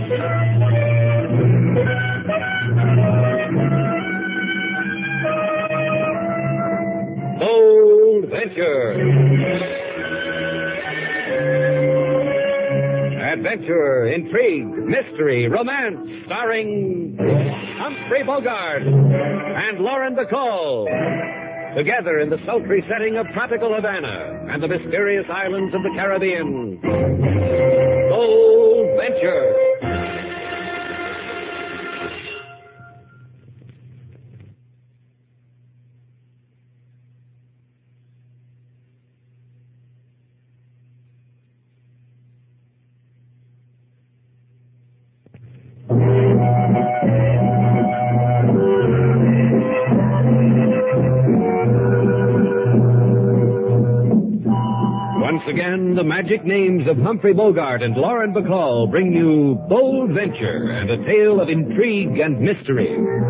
Bold Venture. Adventure, intrigue, mystery, romance, starring Humphrey Bogart and Lauren Bacall. Together in the sultry setting of tropical Havana and the mysterious islands of the Caribbean. Bold Venture. Once again, the magic names of Humphrey Bogart and Lauren Bacall bring you Bold Venture and a tale of intrigue and mystery.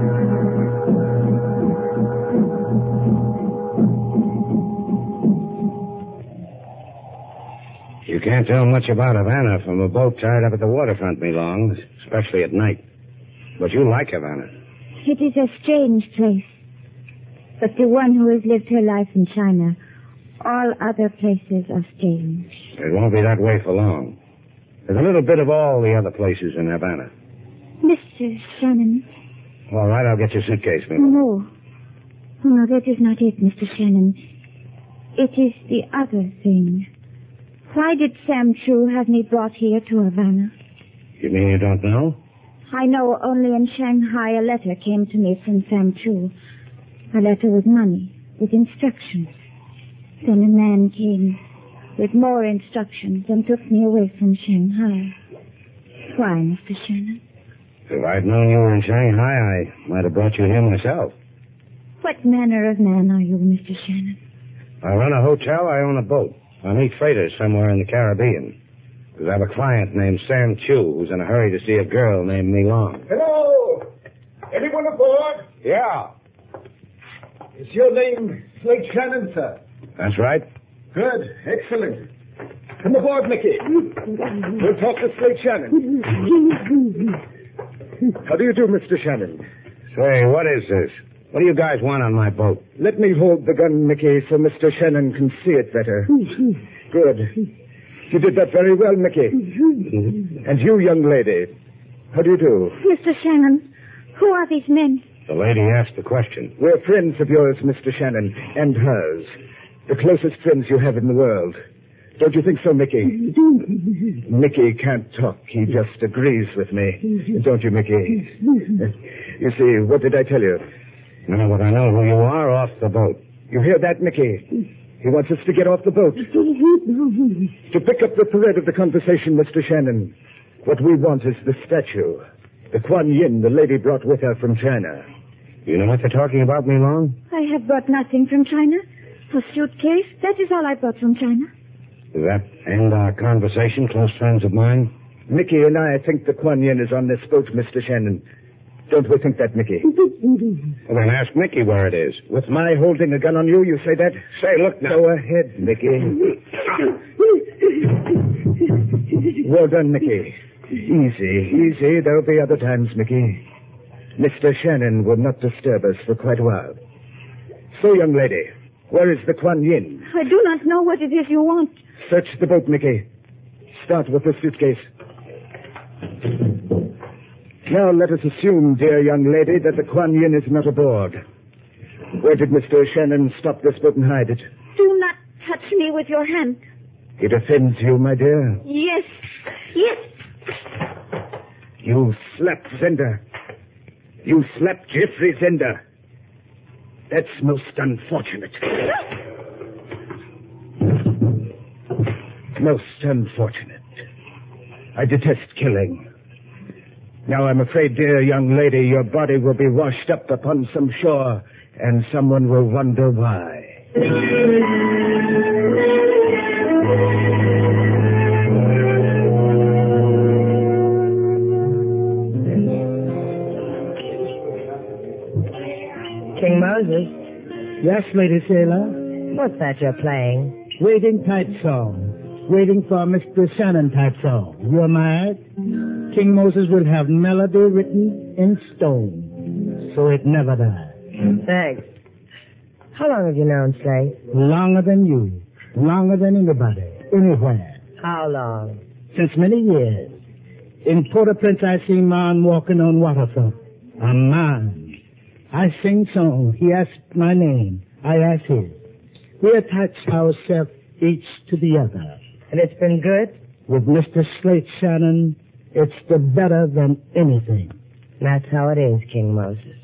You can't tell much about Havana from a boat tied up at the waterfront, me long, especially at night. But you like Havana. It is a strange place. But the one who has lived her life in China, all other places are strange. It won't be that way for long. There's a little bit of all the other places in Havana. Mr. Shannon. All right, I'll get your suitcase, me. No. Oh, no, that is not it, Mr. Shannon. It is the other thing. Why did Sam Chu have me brought here to Havana? You mean you don't know? I know only in Shanghai a letter came to me from Sam Chu. A letter with money, with instructions. Then a man came with more instructions and took me away from Shanghai. Why, Mr. Shannon? If I'd known you were in Shanghai, I might have brought you here myself. What manner of man are you, Mr. Shannon? I run a hotel, I own a boat. I meet freighters somewhere in the Caribbean. Because I have a client named Sam Chu who's in a hurry to see a girl named Mi Long. Hello! Anyone aboard? Yeah. Is your name Slate Shannon, sir? That's right. Good. Excellent. Come aboard, Mickey. We'll talk to Slate Shannon. How do you do, Mr. Shannon? Say, what is this? What do you guys want on my boat? Let me hold the gun, Mickey, so Mr. Shannon can see it better. Good. You did that very well, Mickey. And you, young lady, how do you do? Mr. Shannon, who are these men? The lady asked the question. We're friends of yours, Mr. Shannon, and hers. The closest friends you have in the world. Don't you think so, Mickey? Mickey can't talk. He just agrees with me. Don't you, Mickey? You see, what did I tell you? Now that I know who you are, off the boat. You hear that, Mickey? He wants us to get off the boat. To pick up the thread of the conversation, Mr. Shannon, what we want is the statue. The Kuan Yin the lady brought with her from China. You know what they're talking about, Mi Long? I have brought nothing from China. A suitcase, that is all I brought from China. Does that end our conversation, close friends of mine? Mickey and I think the Kuan Yin is on this boat, Mr. Shannon. Don't we think that, Mickey? Well, then ask Mickey where it is. With my holding a gun on you, you say that? Say, look now. Go ahead, Mickey. Well done, Mickey. Easy. There'll be other times, Mickey. Mr. Shannon will not disturb us for quite a while. So, young lady, where is the Kuan Yin? I do not know what it is you want. Search the boat, Mickey. Start with the suitcase. Now let us assume, dear young lady, that the Kuan Yin is not aboard. Where did Mr. Shannon stop this boat and hide it? Do not touch me with your hand. It offends you, my dear? Yes. You slapped Zender. You slapped Jeffrey Zender. That's most unfortunate. Most unfortunate. I detest killing. Now, I'm afraid, dear young lady, your body will be washed up upon some shore, and someone will wonder why. King Moses. Yes, Lady Sailor. What's that you're playing? Waiting type song. Waiting for Mr. Shannon type song. You're married? King Moses will have melody written in stone, so it never dies. Thanks. How long have you known Slate? Longer than you. Longer than anybody. Anywhere. How long? Since many years. In Port-au-Prince, I see man walking on waterfront. A man. I sing song. He asked my name. I ask his. We attach ourselves each to the other. And it's been good? With Mr. Slate Shannon, it's the better than anything. That's how it is, King Moses.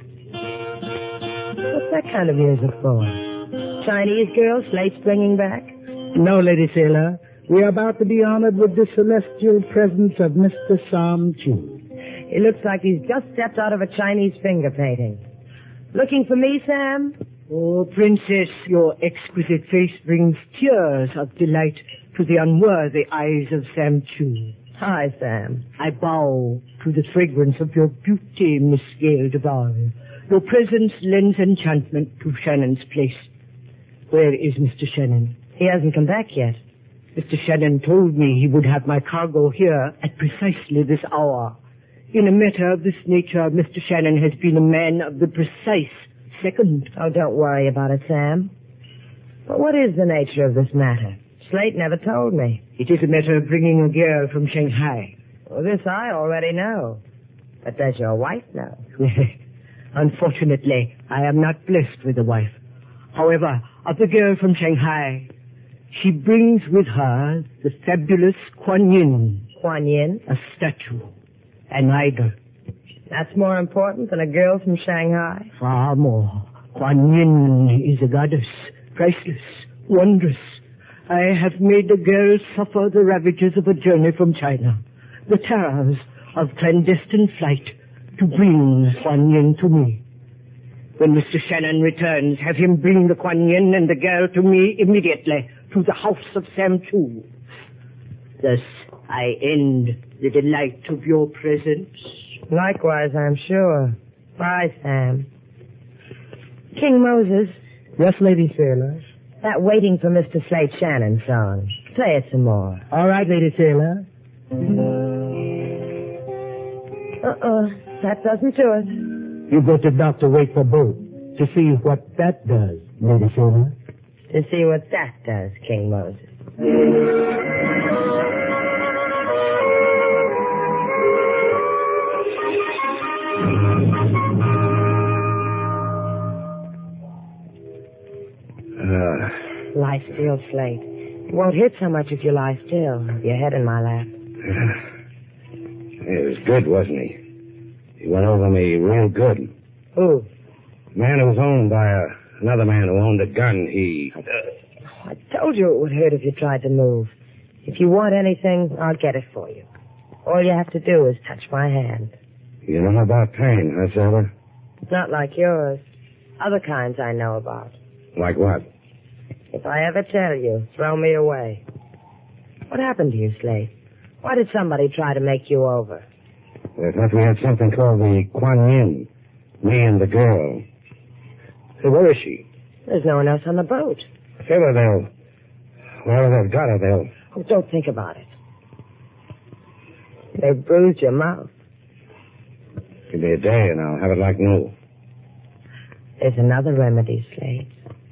What's that kind of music for? Chinese girl Slate's bringing back? No, Lady Sailor. We are about to be honored with the celestial presence of Mr. Sam Chu. He looks like he's just stepped out of a Chinese finger painting. Looking for me, Sam? Oh, Princess, your exquisite face brings tears of delight to the unworthy eyes of Sam Chu. Hi, Sam. I bow to the fragrance of your beauty, Miss Gail Devine. Your presence lends enchantment to Shannon's place. Where is Mr. Shannon? He hasn't come back yet. Mr. Shannon told me he would have my cargo here at precisely this hour. In a matter of this nature, Mr. Shannon has been a man of the precise second. Oh, don't worry about it, Sam. But what is the nature of this matter? Slate never told me. It is a matter of bringing a girl from Shanghai. Well, this I already know. But does your wife know? Unfortunately, I am not blessed with a wife. However, of the girl from Shanghai, she brings with her the fabulous Kuan Yin. Kuan Yin? A statue. An idol. That's more important than a girl from Shanghai? Far more. Kuan Yin is a goddess. Priceless. Wondrous. I have made the girl suffer the ravages of a journey from China. The terrors of clandestine flight to bring Kuan Yin to me. When Mr. Shannon returns, have him bring the Kuan Yin and the girl to me immediately to the house of Sam Chu. Thus, I end the delight of your presence. Likewise, I'm sure. Bye, Sam. King Moses. Yes, Lady Sailor. That Waiting for Mr. Slate Shannon song. Play it some more. All right, Lady Sailor. That doesn't do it. You go to Dr. Wait for boat to see what that does, Lady Sailor. To see what that does, King Moses. Lie still, Slate. It won't hit so much if you lie still. Your head in my lap. He was good, wasn't he? He went over me real good. Who? The man who was owned by another man who owned a gun, I told you it would hurt if you tried to move. If you want anything, I'll get it for you. All you have to do is touch my hand. You know about pain, huh, Sailor? It's not like yours. Other kinds I know about. Like what? If I ever tell you, throw me away. What happened to you, Slate? Why did somebody try to make you over? I thought we had something called the Kuan Yin. Me and the girl. Hey, where is she? There's no one else on the boat. Sailor, wherever they've got her, they'll... Oh, don't think about it. They've bruised your mouth. Give me a day and I'll have it like new. There's another remedy, Slate.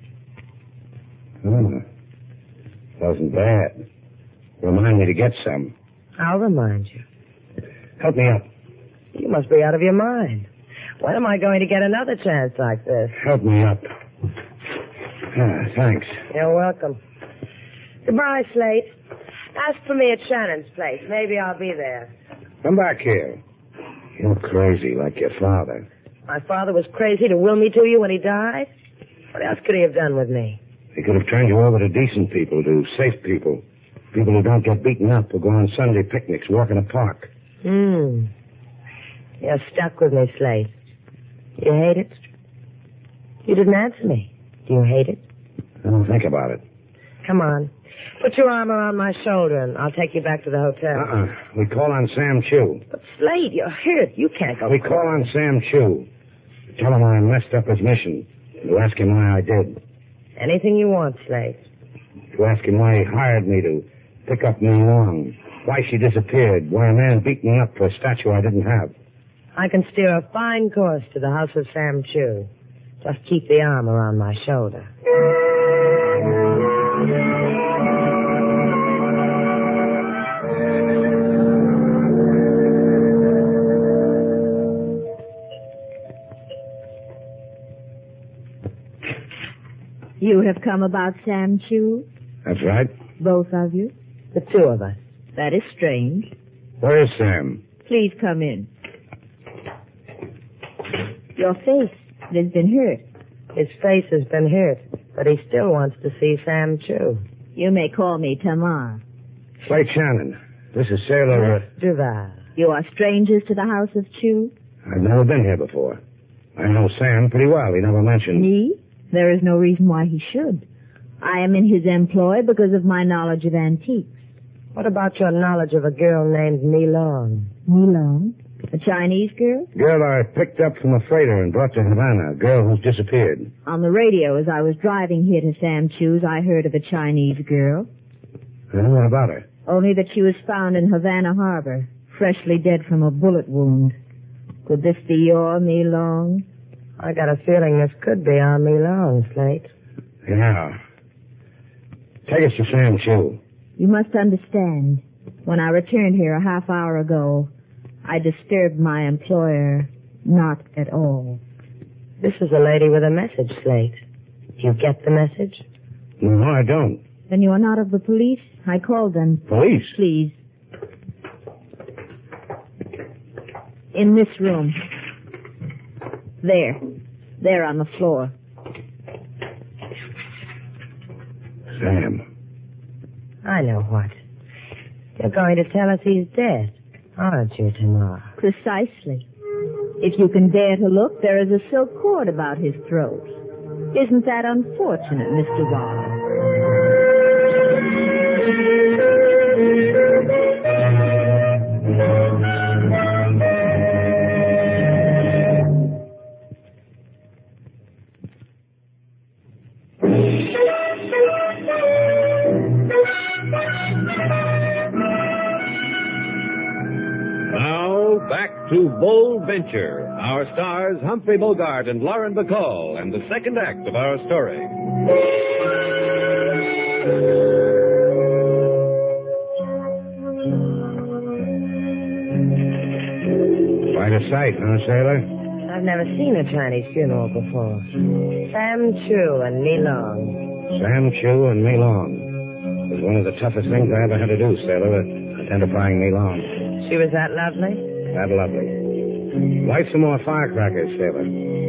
Oh, wasn't bad. Remind me to get some. I'll remind you. Help me up. You must be out of your mind. When am I going to get another chance like this? Help me up. Thanks. You're welcome. Goodbye, Slate. Ask for me at Shannon's place. Maybe I'll be there. Come back here. You're crazy like your father. My father was crazy to will me to you when he died? What else could he have done with me? He could have turned you over to decent people, to safe people. People who don't get beaten up or go on Sunday picnics, walk in a park. You're stuck with me, Slate. You hate it? You didn't answer me. Do you hate it? I don't think about it. Come on. Put your arm around my shoulder and I'll take you back to the hotel. We call on Sam Chu. But Slate, you're hurt. You can't go. We call on Sam Chu. Tell him I messed up his mission. To ask him why I did. Anything you want, Slate. To ask him why he hired me to pick up me wrong. Why she disappeared, why a man beat me up for a statue I didn't have. I can steer a fine course to the house of Sam Chu. Just keep the arm around my shoulder. You have come about Sam Chu? That's right. Both of you? The two of us. That is strange. Where is Sam? Please come in. Your face, it has been hurt. His face has been hurt, but he still wants to see Sam Chu. You may call me Tamar. Slate Shannon. This is Sailor... Duval. You are strangers to the house of Chu? I've never been here before. I know Sam pretty well. He never mentioned... Me? There is no reason why he should. I am in his employ because of my knowledge of antiques. What about your knowledge of a girl named Mi Long? Mi Long? A Chinese girl? Girl I picked up from a freighter and brought to Havana. A girl who's disappeared. On the radio, as I was driving here to Sam Chu's, I heard of a Chinese girl. Well, what about her? Only that she was found in Havana Harbor, freshly dead from a bullet wound. Could this be your Mi Long? I got a feeling this could be our Mi Long, Slate. Yeah. Take us to Sam Chu. You must understand, when I returned here a half hour ago, I disturbed my employer not at all. This is a lady with a message, Slate. You get the message? No, I don't. Then you are not of the police? I called them. Police? Please. In this room. There on the floor. Sam. I know what. You're going to tell us he's dead, aren't you, Tamar? Precisely. If you can dare to look, there is a silk cord about his throat. Isn't that unfortunate, Mr. Wall? To Bold Venture, our stars Humphrey Bogart and Lauren Bacall, and the second act of our story. Quite a sight, huh, Sailor? I've never seen a Chinese funeral before. Sam Chu and Mi Long. Sam Chu and Mi Long. It was one of the toughest things I ever had to do, Sailor, identifying Mi Long. She was that lovely? That lovely. Light some more firecrackers, Sailor.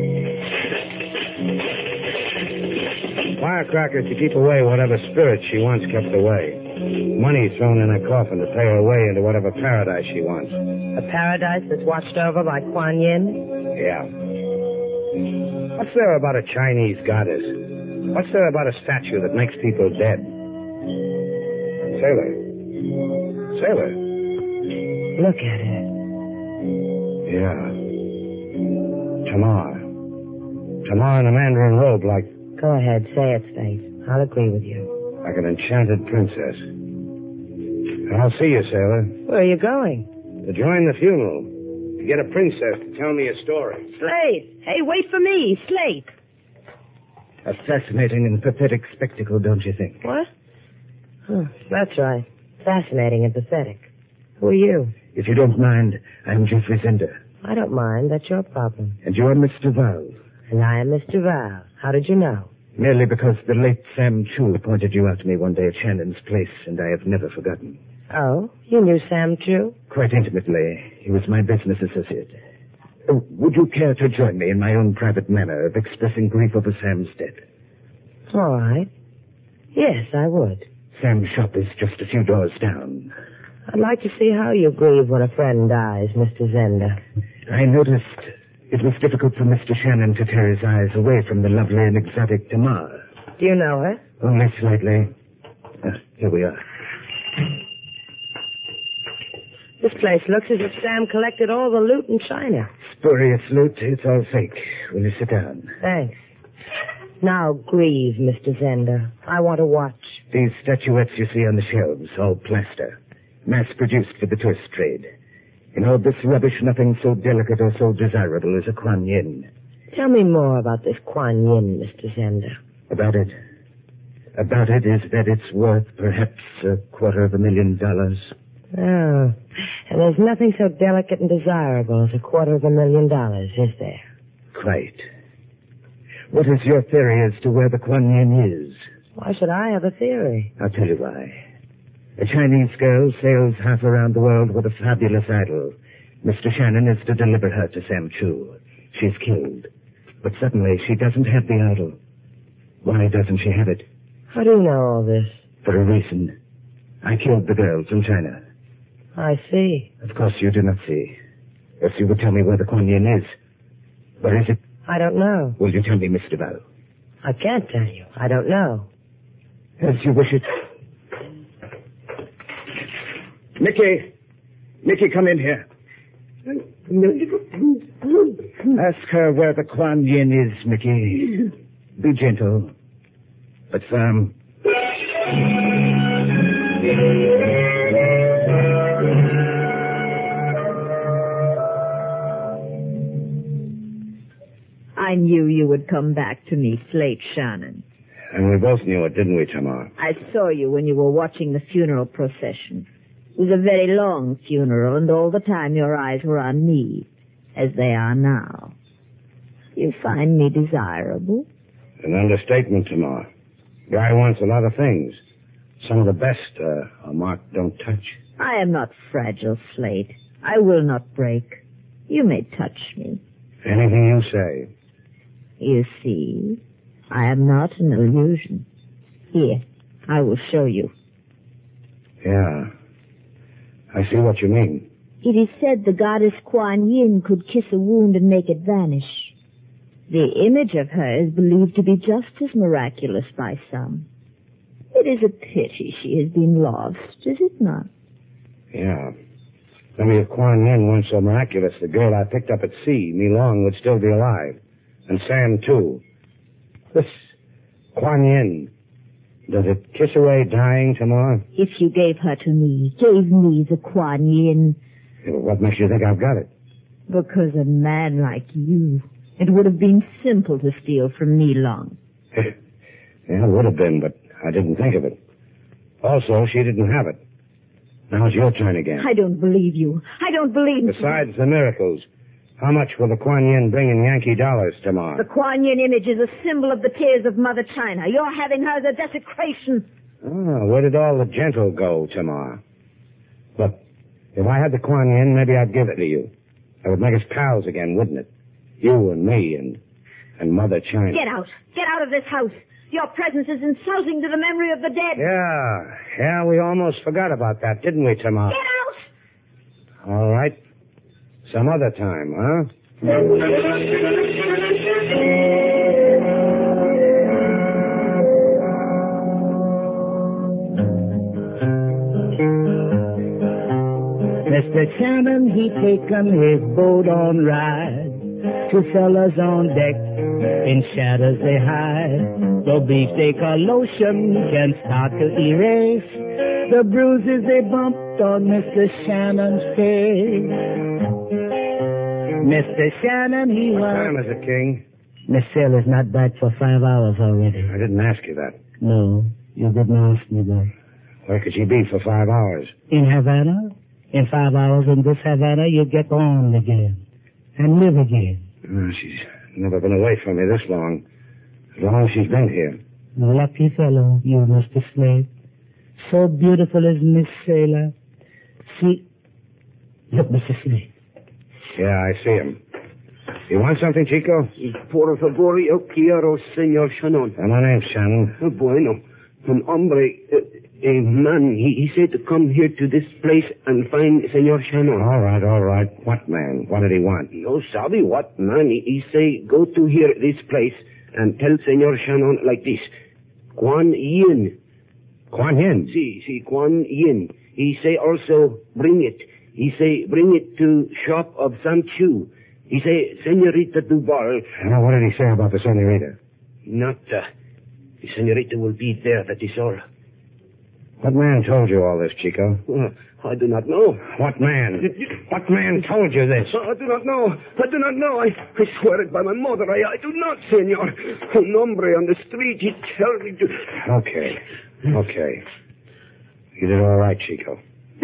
Firecrackers to keep away whatever spirit she wants kept away. Money thrown in her coffin to pay her way into whatever paradise she wants. A paradise that's watched over by Kuan Yin? Yeah. What's there about a Chinese goddess? What's there about a statue that makes people dead? Sailor. Look at her. Yeah. Tamar in a mandarin robe like... Go ahead, say it, Slate. I'll agree with you. Like an enchanted princess. I'll see you, Sailor. Where are you going? To join the funeral. To get a princess to tell me a story. Slate! Hey, wait for me, Slate! A fascinating and pathetic spectacle, don't you think? What? Oh, that's right. Fascinating and pathetic. Who are you? If you don't mind, I'm Geoffrey Zender. I don't mind. That's your problem. And you're Mr. Val. And I am Mr. Val. How did you know? Merely because the late Sam Chu pointed you out to me one day at Shannon's place, and I have never forgotten. Oh? You knew Sam Chu? Quite intimately. He was my business associate. Would you care to join me in my own private manner of expressing grief over Sam's death? All right. Yes, I would. Sam's shop is just a few doors down. I'd like to see how you grieve when a friend dies, Mr. Zender. I noticed it was difficult for Mr. Shannon to tear his eyes away from the lovely and exotic Tamar. Do you know her? Only slightly. Here we are. This place looks as if Sam collected all the loot in China. Spurious loot. It's all fake. Will you sit down? Thanks. Now grieve, Mr. Zender. I want to watch. These statuettes you see on the shelves, all plaster. mass-produced for the tourist trade. In all this rubbish, nothing so delicate or so desirable as a Kuan Yin. Tell me more about this Kuan Yin, Mr. Zender. About it is that it's worth perhaps $250,000. Oh, and there's nothing so delicate and desirable as $250,000, is there? Quite. What is your theory as to where the Kuan Yin is? Why should I have a theory? I'll tell you why. A Chinese girl sails half around the world with a fabulous idol. Mr. Shannon is to deliver her to Sam Chu. She's killed. But suddenly she doesn't have the idol. Why doesn't she have it? How do you know all this? For a reason. I killed the girl from China. I see. Of course you do not see. Else you would tell me where the Kuan Yin is. Where is it? I don't know. Will you tell me, Mr. Val? I can't tell you. I don't know. As you wish it. Mickey, come in here. Ask her where the Kuan Yin is, Mickey. Be gentle, but firm. I knew you would come back to me, Slate Shannon. And we both knew it, didn't we, Tamar? I saw you when you were watching the funeral procession. It was a very long funeral, and all the time your eyes were on me, as they are now. You find me desirable? An understatement, Tamar. Guy wants a lot of things. Some of the best, Mark don't touch. I am not fragile, Slate. I will not break. You may touch me. Anything you say. You see, I am not an illusion. Here, I will show you. Yeah. I see what you mean. It is said the goddess Kuan Yin could kiss a wound and make it vanish. The image of her is believed to be just as miraculous by some. It is a pity she has been lost, is it not? Yeah. Maybe if Kuan Yin weren't so miraculous, the girl I picked up at sea, Mi Long, would still be alive. And Sam, too. This Kuan Yin, does it kiss away dying, Tamar? If you gave her to me, gave me the Kuan Yin. What makes you think I've got it? Because a man like you, it would have been simple to steal from Mi Long. Yeah, it would have been, but I didn't think of it. Also, she didn't have it. Now it's your turn again. I don't believe you. I don't believe you. Besides the miracles, how much will the Kuan Yin bring in Yankee dollars tomorrow? The Kuan Yin image is a symbol of the tears of Mother China. You're having her as a desecration. Oh, where did all the gentle go tomorrow? Look, if I had the Kuan Yin, maybe I'd give it to you. That would make us pals again, wouldn't it? You and me and Mother China. Get out. Get out of this house. Your presence is insulting to the memory of the dead. Yeah, we almost forgot about that, didn't we, Tamar? Get out! All right. Some other time, huh? Mr. Shannon, he taken his boat on ride. Two fellas on deck, in shadows they hide. The beefsteak or lotion can start to erase the bruises they bumped on Mr. Shannon's face. Mr. Shannon, he What was... time is it, King? Miss Sail is not back for 5 hours already. I didn't ask you that. No, you didn't ask me that. Where could she be for 5 hours? In Havana? In 5 hours in this Havana, you get on again. And live again. Oh, she's never been away from me this long. As long as she's been here. Lucky fellow, you, Mr. Slade. So beautiful is Miss Sailor. See, look, Mr. Slade. Yeah, I see him. You want something, Chico? Por favor, yo quiero, Señor Shannon. My name's Shannon. Bueno, an hombre, a man, he said to come here to this place and find Señor Shannon. All right. What man? What did he want? No sabe what man. He say, go to here, this place, and tell Señor Shannon like this. Kuan Yin. Kuan Yin? Si, Kuan Yin. He say also, bring it. He say, bring it to shop of Sam Chu. He say, Señorita Duval. Now, what did he say about the senorita? Not, the señorita will be there, that is all. What man told you all this, Chico? I do not know. What man? What man told you this? I do not know. I do not know. I swear it by my mother. I do not, senor. Un hombre on the street, he told me to... Okay. You did all right, Chico.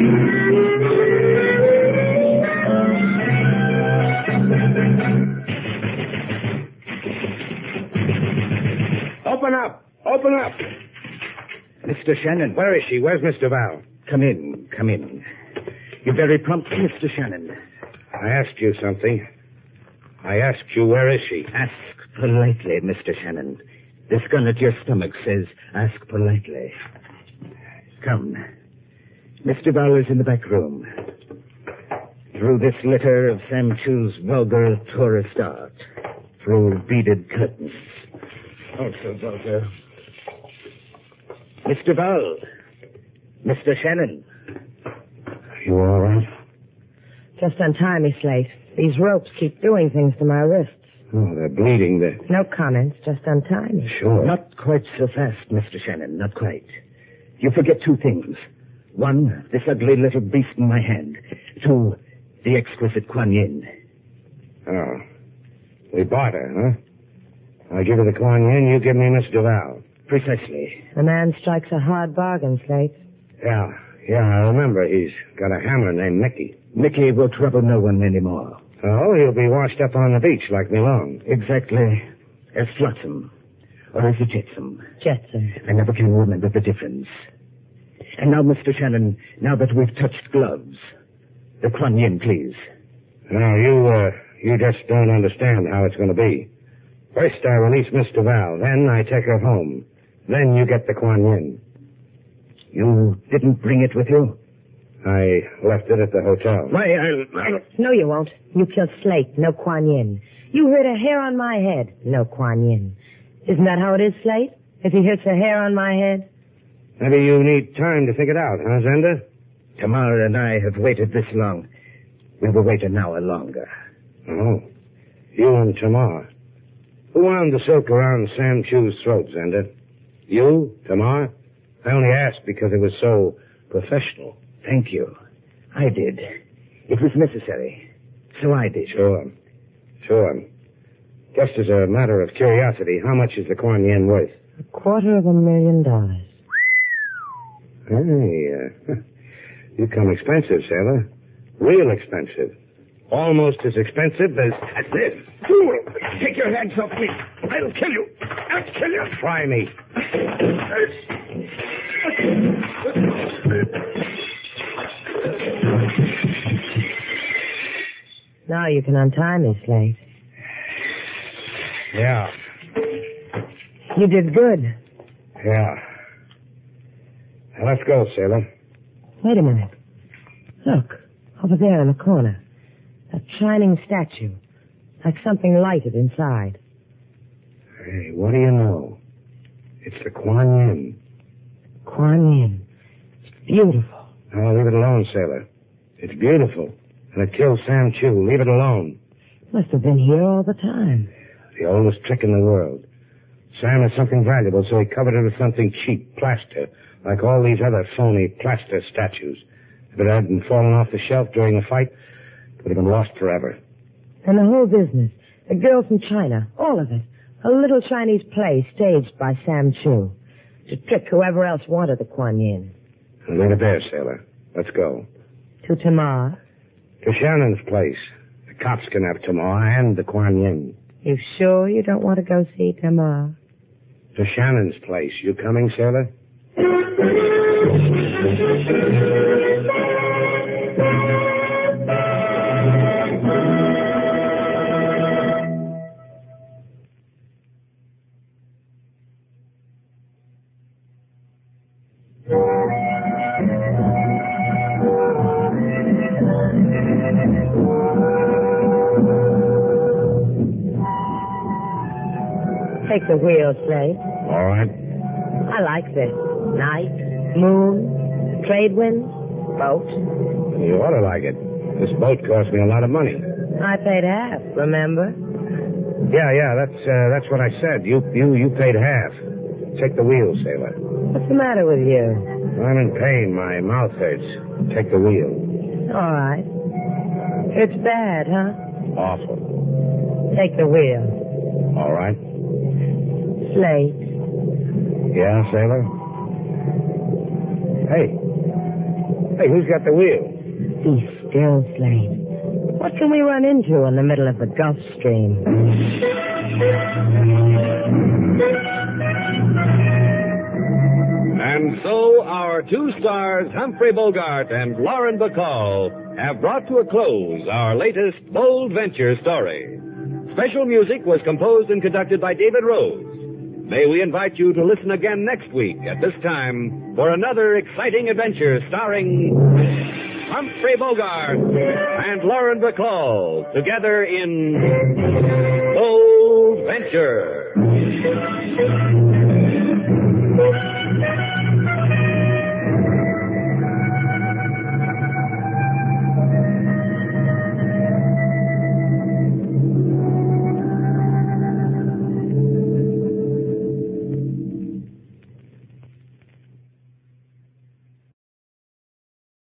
Open up! Open up! Mr. Shannon. Where is she? Where's Miss Duval? Come in. You're very prompt, Mr. Shannon. I asked you something. I asked you, where is she? Ask politely, Mr. Shannon. This gun at your stomach says, ask politely. Come. Miss Duval is in the back room. Through this litter of Sam Chu's vulgar tourist art. Through beaded curtains. Also vulgar. Miss Duval. Mr. Shannon. You all right? Just untie me, Slate. These ropes keep doing things to my wrists. Oh, they're bleeding. No comments. Just untie me. Sure. Not quite so fast, Mr. Shannon. Not quite. You forget two things. One, this ugly little beast in my hand. Two, the exquisite Kuan Yin. Oh. We barter, huh? I give you the Kuan Yin, you give me Miss Duval. Precisely. The man strikes a hard bargain, Slate. Yeah, I remember. He's got a hammer named Mickey. Mickey will trouble no one anymore. Oh, he'll be washed up on the beach like Milone. Exactly. As Flotsam. Or as a Jetsam. Jetsam. I never can remember the difference. And now, Mr. Shannon, now that we've touched gloves, the Kuan Yin, please. No, you just don't understand how it's going to be. First, I release Miss Duval. Then I take her home. Then you get the Kuan Yin. You didn't bring it with you? I left it at the hotel. Why, No, you won't. You killed Slate. No Kuan Yin. You hurt a hair on my head. No Kuan Yin. Isn't that how it is, Slate? If he hits a hair on my head? Maybe you need time to think it out, huh, Zenda? Tamara and I have waited this long. We will wait an hour longer. Oh. You and Tamar. Who wound the silk around Sam Chu's throat, Zenda? You? Tamar? I only asked because it was so professional. Thank you. I did. It was necessary. So I did. Sure. Just as a matter of curiosity, how much is the Kuan Yin worth? $250,000. Hey, you come expensive, sailor. Real expensive. Almost as expensive as this. Fool! Take your hands off me. I'll kill you. I'll kill you. Try me. Now you can untie me, Slate. Yeah. You did good. Yeah. Now, let's go, sailor. Wait a minute. Look, over there in the corner. That shining statue. Like something lighted inside. Hey, what do you know? It's the Kuan Yin. Kuan Yin. It's beautiful. Oh, leave it alone, sailor. It's beautiful. And it killed Sam Chu. Leave it alone. Must have been here all the time. The oldest trick in the world. Sam has something valuable, so he covered it with something cheap, plaster, like all these other phony plaster statues. If it hadn't fallen off the shelf during the fight, it would have been lost forever. And the whole business. The girl from China. All of it. A little Chinese play staged by Sam Chu. To trick whoever else wanted the Kuan Yin. Leave it there, sailor. Let's go. To Tamar. To Shannon's place. The cops can have Tamar and the Kuan Yin. You sure you don't want to go see Tamar? To Shannon's place. You coming, sailor? Take the wheel, Slate. All right. I like this. Night, moon, trade winds, boat. You ought to like it. This boat cost me a lot of money. I paid half, remember? Yeah, that's what I said. You paid half. Take the wheel, sailor. What's the matter with you? I'm in pain. My mouth hurts. Take the wheel. All right. It's bad, huh? Awful. Take the wheel. All right. Slate. Yeah, sailor? Hey. Hey, who's got the wheel? Be still, Slate. What can we run into in the middle of the Gulf Stream? And so our two stars, Humphrey Bogart and Lauren Bacall, have brought to a close our latest bold venture story. Special music was composed and conducted by David Rose. May we invite you to listen again next week at this time for another exciting adventure starring Humphrey Bogart and Lauren Bacall together in Bold Venture.